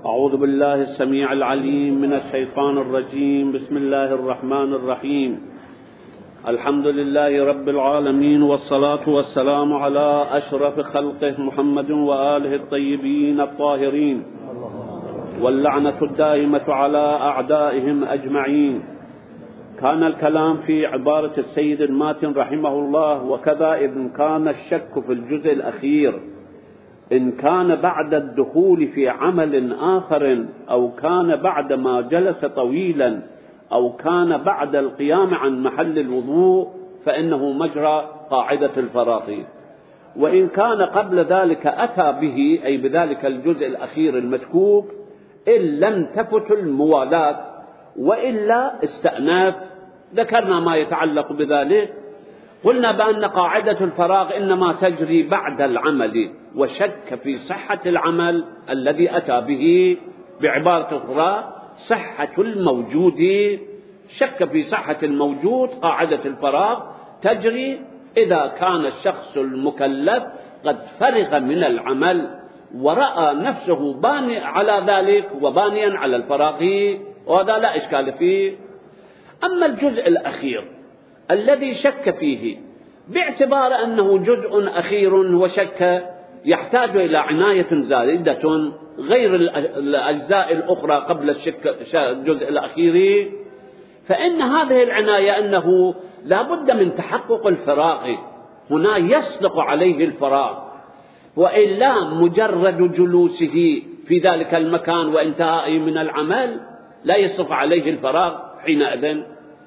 أعوذ بالله السميع العليم من الشيطان الرجيم. بسم الله الرحمن الرحيم. الحمد لله رب العالمين، والصلاة والسلام على أشرف خلقه محمد وآله الطيبين الطاهرين، واللعنة الدائمة على أعدائهم أجمعين. كان الكلام في عبارة السيد الماتن رحمه الله: وكذا إذ كان الشك في الجزء الأخير إن كان بعد الدخول في عمل آخر، أو كان بعد ما جلس طويلا، أو كان بعد القيام عن محل الوضوء، فإنه مجرى قاعدة الفراغ. وإن كان قبل ذلك أتى به، أي بذلك الجزء الأخير المشكوك، إن لم تفت الموالاة وإلا استأناف. ذكرنا ما يتعلق بذلك. قلنا بأن قاعدة الفراغ إنما تجري بعد العمل، وشك في صحة العمل الذي أتى به. بعبارة أخرى، صحة الموجود، شك في صحة الموجود. قاعدة الفراغ تجري إذا كان الشخص المكلف قد فرغ من العمل ورأى نفسه باني على ذلك وبانيا على الفراغ، وهذا لا إشكال فيه. أما الجزء الأخير الذي شك فيه باعتبار أنه جزء أخير وشك يحتاج إلى عناية زائدة غير الأجزاء الأخرى قبل الجزء الأخير، فإن هذه العناية أنه لا بد من تحقق الفراغ. هنا يصدق عليه الفراغ، وإلا مجرد جلوسه في ذلك المكان وانتهائه من العمل لا يصدق عليه الفراغ حينئذ.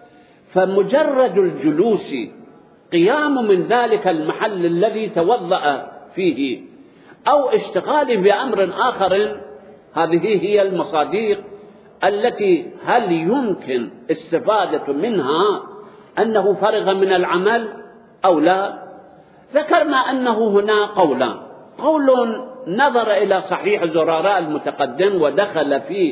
فمجرد الجلوس، قيام من ذلك المحل الذي توضأ فيه، أو اشتغاله بأمر آخر، هذه هي المصادق التي هل يمكن استفادة منها أنه فرغ من العمل أو لا. ذكرنا أنه هنا قولان: قول نظر إلى صحيح زرارة المتقدم ودخل في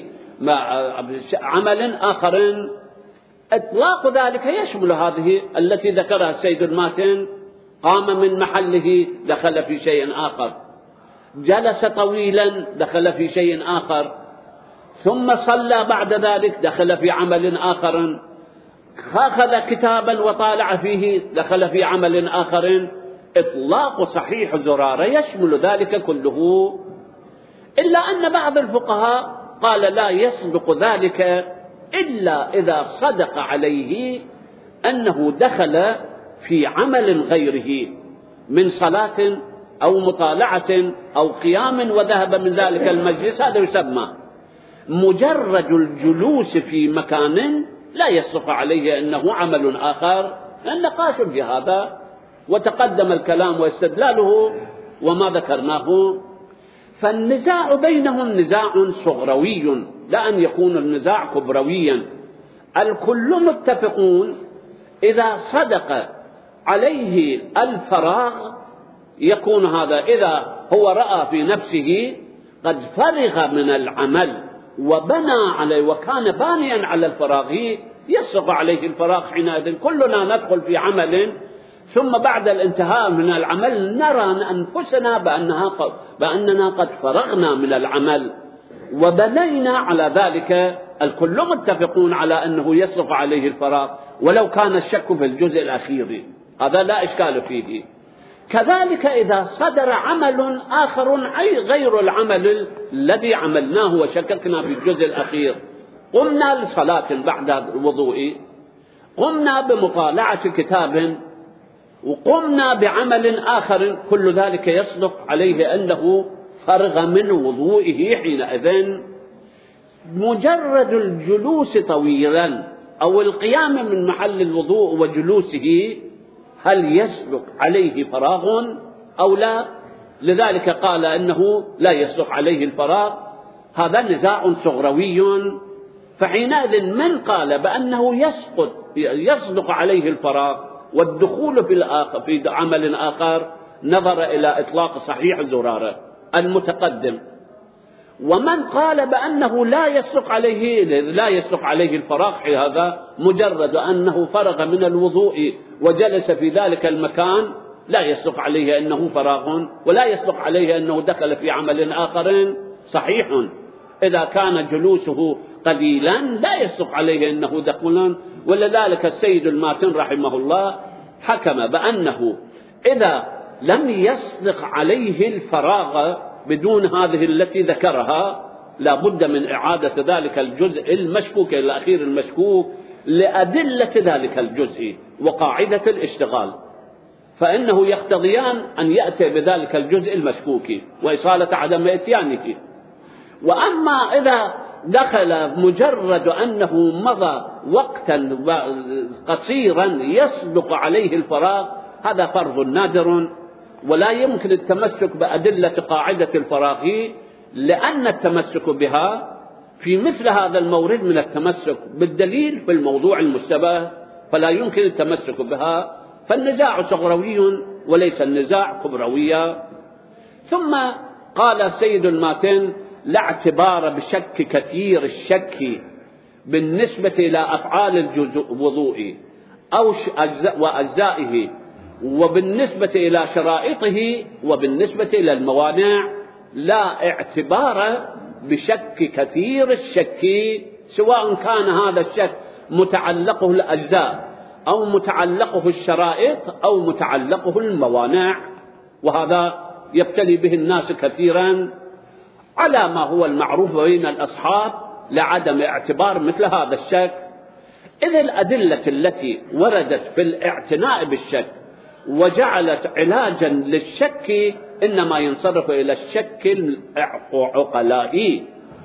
عمل آخر، إطلاق ذلك يشمل هذه التي ذكرها السيد الماتن: قام من محله دخل في شيء آخر، جلس طويلا دخل في شيء آخر، ثم صلى بعد ذلك دخل في عمل آخر، أخذ كتابا وطالع فيه دخل في عمل آخر. إطلاق صحيح زرارة يشمل ذلك كله، إلا أن بعض الفقهاء قال لا يصدق ذلك إلا إذا صدق عليه أنه دخل في عمل غيره من صلاة أو مطالعة أو قيام وذهب من ذلك المجلس. هذا يسمى مجرد الجلوس في مكان لا يصدق عليه أنه عمل آخر. النقاش في هذا وتقدم الكلام واستدلاله وما ذكرناه. فالنزاع بينهم نزاع صغروي، لا أن يكون النزاع كبرويا. الكل متفقون إذا صدق عليه الفراغ يكون هذا، إذا هو رأى في نفسه قد فرغ من العمل وبنى عليه وكان بانيا على الفراغ، يصدق عليه الفراغ. حينئذ كلنا ندخل في عمل، ثم بعد الانتهاء من العمل نرى أنفسنا بأننا قد فرغنا من العمل وبنينا على ذلك. الكل متفقون على أنه يصدق عليه الفراغ ولو كان الشك في الجزء الأخير، هذا لا إشكال فيه. كذلك إذا صدر عمل آخر غير العمل الذي عملناه وشككنا في الجزء الأخير، قمنا لصلاة بعد الوضوء، قمنا بمطالعة كتاب، وقمنا بعمل آخر، كل ذلك يصدق عليه أنه فرغ من وضوئه. حينئذ مجرد الجلوس طويلا أو القيام من محل الوضوء وجلوسه، هل يصدق عليه فراغ أو لا؟ لذلك قال أنه لا يصدق عليه الفراغ. هذا نزاع صغروي. فحينئذ من قال بأنه يصدق عليه الفراغ والدخول في عمل آخر نظر إلى إطلاق صحيح زرارة المتقدم. ومن قال بأنه لا يصدق عليه الفراغ، هذا مجرد أنه فرغ من الوضوء وجلس في ذلك المكان لا يصدق عليه أنه فراغ، ولا يصدق عليه أنه دخل في عمل آخر صحيح. إذا كان جلوسه قليلا لا يصدق عليه أنه دخل. ولذلك السيد الماتن رحمه الله حكم بأنه إذا لم يصدق عليه الفراغ بدون هذه التي ذكرها لا بد من إعادة ذلك الجزء المشكوك الأخير المشكوك لأدلة ذلك الجزء وقاعدة الاشتغال، فإنه يقتضيان أن يأتي بذلك الجزء المشكوك وإصالة عدم إتيانه. وأما إذا دخل مجرد أنه مضى وقتا قصيرا يصدق عليه الفراغ هذا فرض نادر، ولا يمكن التمسك بأدلة قاعدة الفراغ، لأن التمسك بها في مثل هذا المورد من التمسك بالدليل في الموضوع المشتبه، فلا يمكن التمسك بها، فالنزاع صغروي وليس النزاع كبرويا. ثم قال السيد الماتن: لا اعتبار بشك كثير الشك بالنسبة إلى أفعال الوضوء أو وأجزائه، وبالنسبة إلى شرائطه، وبالنسبة إلى الموانع. لا اعتبار بشك كثير الشك، سواء كان هذا الشك متعلقه الأجزاء أو متعلقه الشرائط أو متعلقه الموانع، وهذا يبتلي به الناس كثيرا على ما هو المعروف بين الأصحاب لعدم اعتبار مثل هذا الشك. إذ الأدلة التي وردت في الاعتناء بالشك وجعلت علاجا للشك إنما ينصرف إلى الشك العقلائي،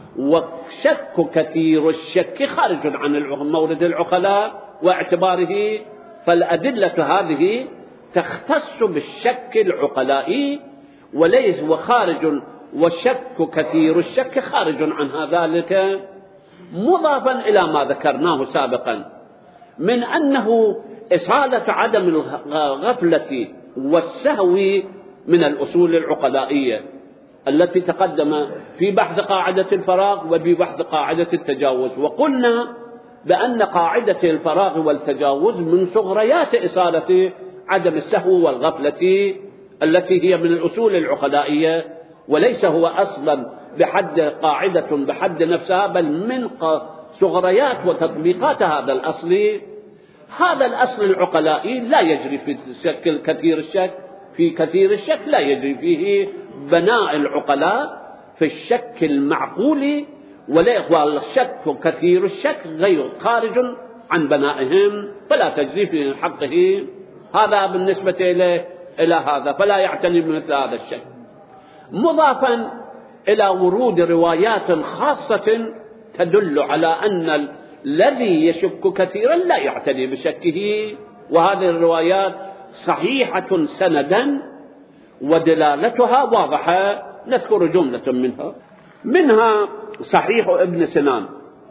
وشك كثير الشك خارج عن مورد العقلاء واعتباره، فالأدلة هذه تختص بالشك العقلائي وليس وخارج، والشك كثير الشك خارج عن ذلك، مضافا إلى ما ذكرناه سابقا من أنه إصالة عدم الغفلة والسهو من الأصول العقلائية التي تقدم في بحث قاعدة الفراغ وفي بحث قاعدة التجاوز. وقلنا بأن قاعدة الفراغ والتجاوز من صغريات إصالة عدم السهو والغفلة التي هي من الأصول العقلائية، وليس هو أصلا بحد قاعدة بحد نفسها، بل من صغريات وتطبيقات هذا الأصل. هذا الأصل العقلائي لا يجري في كثير الشك، في كثير الشك لا يجري فيه بناء العقلاء في الشك المعقول، والشك كثير الشك غير خارج عن بنائهم فلا تجري في حقه. هذا بالنسبة إلى هذا، فلا يعتني بمثل هذا الشك، مضافا إلى ورود روايات خاصة تدل على أن الذي يشك كثيرا لا يعتني بشكه، وهذه الروايات صحيحة سندا ودلالتها واضحة. نذكر جملة منها صحيح ابن سنان: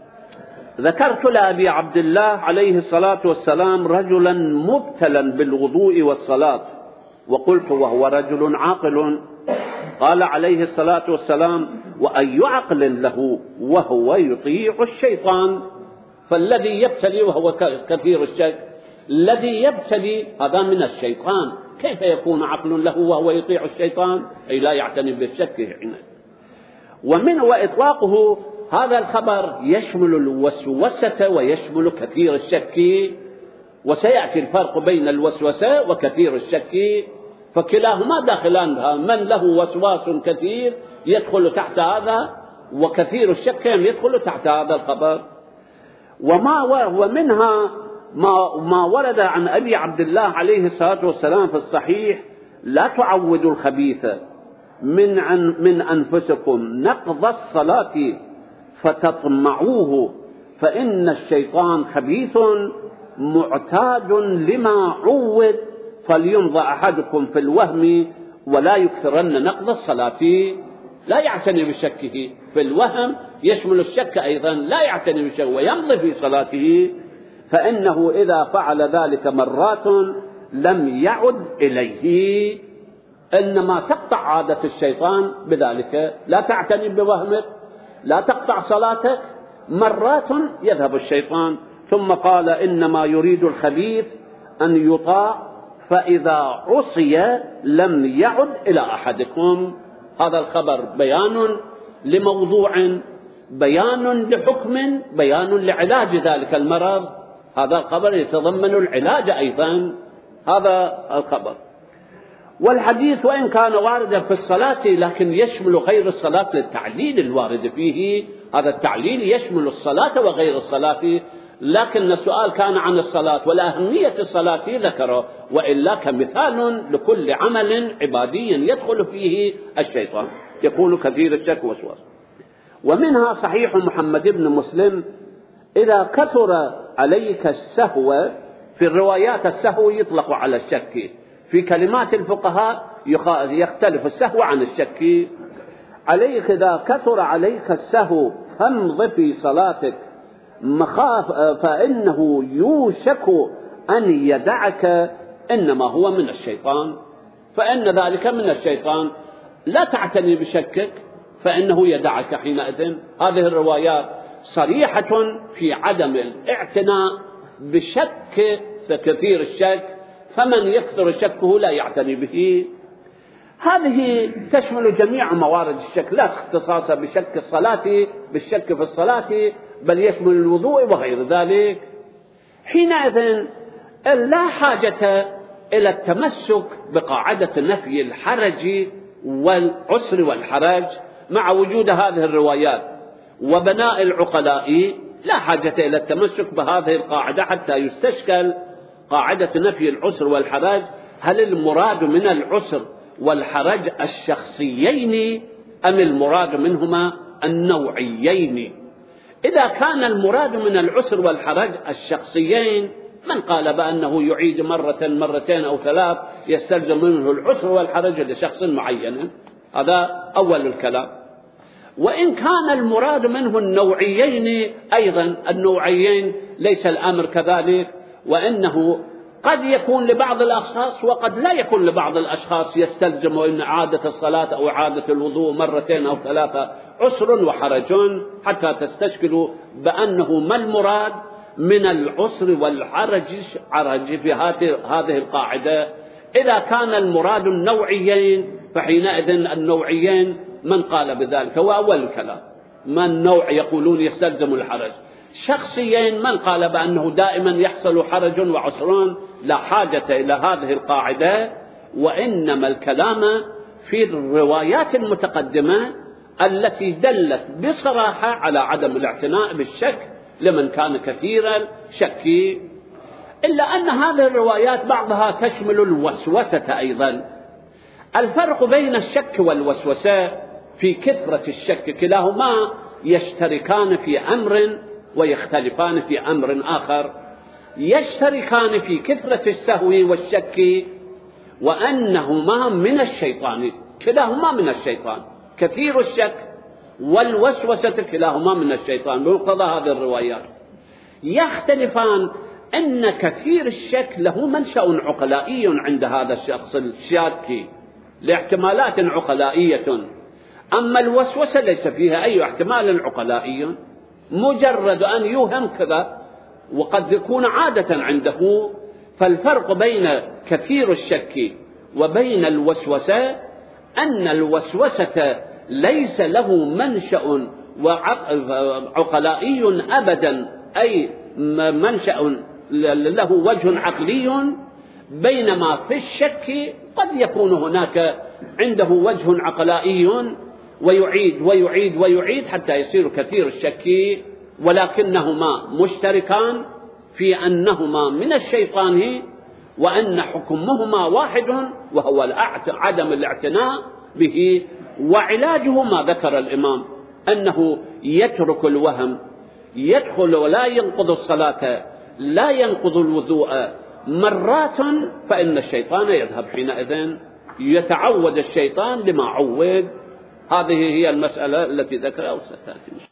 ذكرت لأبي عبد الله عليه الصلاة والسلام رجلا مبتلا بالوضوء والصلاة، وقلت: وهو رجل عاقل؟ قال عليه الصلاة والسلام: وأي عقل له وهو يطيع الشيطان؟ فالذي يبتلي وهو كثير الشك، الذي يبتلي هذا من الشيطان، كيف يكون عقل له وهو يطيع الشيطان؟ أي لا يعتني بالشك هنا. وإطلاقه هذا الخبر يشمل الوسوسة ويشمل كثير الشك، وسيأتي الفرق بين الوسوسة وكثير الشك، فكلاهما داخلان، من له وسواس كثير يدخل تحت هذا، وكثير الشك يدخل تحت هذا الخبر. ومنها ما ورد عن أبي عبد الله عليه الصلاة والسلام في الصحيح: لا تعودوا الخبيث من أنفسكم نقض الصلاة فتطمعوه، فإن الشيطان خبيث معتاد لما عود، فليمضى أحدكم في الوهم ولا يكثرن نقض الصلاة. لا يعتني بشكه في الوهم، يشمل الشك أيضا، لا يعتني بشك ويمضي في صلاته، فإنه إذا فعل ذلك مرات لم يعد إليه، إنما تقطع عادة الشيطان بذلك. لا تعتني بوهمك، لا تقطع صلاتك، مرات يذهب الشيطان. ثم قال: إنما يريد الخبيث أن يطاع، فإذا عصي لم يعد إلى أحدكم. هذا الخبر بيان لموضوع بيان لحكم، بيان لعلاج ذلك المرض. هذا الخبر يتضمن العلاج أيضا، هذا الخبر. والحديث وإن كان واردا في الصلاة لكن يشمل غير الصلاة للتعليل الوارد فيه. هذا التعليل يشمل الصلاة وغير الصلاة، لكن السؤال كان عن الصلاة والأهمية الصلاة ذكره، وإلا كمثال لكل عمل عبادي يدخل فيه الشيطان يكون كثير الشك والوسواس. ومنها صحيح محمد بن مسلم: إذا كثر عليك السهو، في الروايات السهو يطلق على الشك، في كلمات الفقهاء يختلف السهو عن الشك. عليك إذا كثر عليك السهو فامض في صلاتك فإنه يوشك أن يدعك، إنما هو من الشيطان، فإن ذلك من الشيطان، لا تعتني بشكك فإنه يدعك حينئذ. هذه الروايات صريحة في عدم الاعتناء بشك كثير الشك، فمن يكثر شكه لا يعتني به. هذه تشمل جميع موارد الشك، لا اختصاص بشك الصلاة بالشك في الصلاة، بل يشمل الوضوء وغير ذلك. حينئذ لا حاجة إلى التمسك بقاعدة نفي الحرج والعسر والحرج مع وجود هذه الروايات وبناء العقلاء. لا حاجة إلى التمسك بهذه القاعدة حتى يستشكل قاعدة نفي العسر والحرج. هل المراد من العسر والحرج الشخصيين أم المراد منهما النوعيين؟ إذا كان المراد من العسر والحرج الشخصيين، من قال بأنه يعيد مرة مرتين أو ثلاث يستلزم منه العسر والحرج لشخص معين، هذا أول الكلام. وإن كان المراد منه النوعيين أيضا، النوعيين ليس الأمر كذلك، وإنه قد يكون لبعض الأشخاص وقد لا يكون لبعض الأشخاص يستلزم إن إعادة الصلاة أو إعادة الوضوء مرتين أو ثلاثة عسر وحرج، حتى تستشكلوا بأنه ما المراد من العسر والحرج في هذه القاعدة. إذا كان المراد النوعيين فحينئذ النوعيين من قال بذلك هو أول الكلام، من نوع يقولون يستلزم الحرج. شخصيين من قال بأنه دائما يحصل حرج وعسران، لا حاجة إلى هذه القاعدة. وإنما الكلام في الروايات المتقدمة التي دلت بصراحة على عدم الاعتناء بالشك لمن كان كثير الشك. إلا أن هذه الروايات بعضها تشمل الوسوسة أيضا. الفرق بين الشك والوسوسة في كثرة الشك، كلاهما يشتركان في أمر ويختلفان في أمر آخر. يشتركان في كثرة السهو والشك وأنهما من الشيطان، كلاهما من الشيطان، كثير الشك والوسوسة كلاهما من الشيطان بمقتضى هذه الروايات. يختلفان أن كثير الشك له منشأ عقلائي عند هذا الشخص الشاك لاحتمالات عقلائية، أما الوسوسة ليس فيها أي احتمال عقلائي، مجرد أن يوهم كذا وقد يكون عادة عنده. فالفرق بين كثير الشك وبين الوسوسة أن الوسوسة ليس له منشأ عقلائي أبدا، أي منشأ له وجه عقلي، بينما في الشك قد يكون هناك عنده وجه عقلائي ويعيد ويعيد ويعيد حتى يصير كثير الشك، ولكنهما مشتركان في أنهما من الشيطان وأن حكمهما واحد وهو عدم الاعتناء به. وعلاجه ما ذكر الإمام أنه يترك الوهم، يدخل ولا ينقض الصلاة لا ينقض الوضوء مرات، فإن الشيطان يذهب حينئذ، يتعود الشيطان لما عود. هذه هي المسألة التي ذكرها وستأتي.